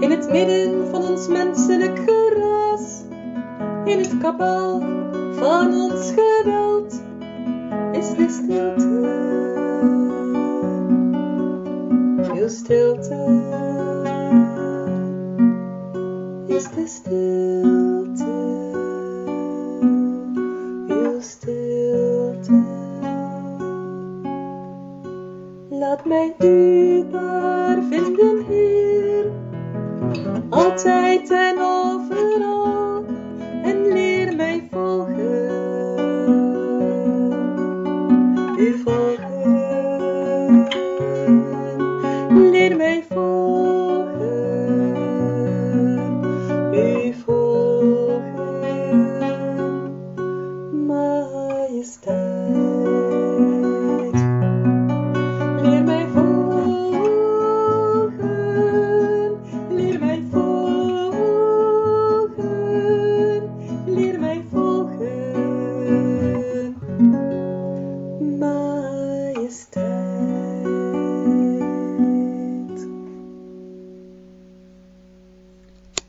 In het midden van ons menselijk geraas, in het kabaal van ons geweld, is de stilte. Veel stilte. Is de stilte. Veel stilte. Laat mij u daar vinden, Heer, altijd en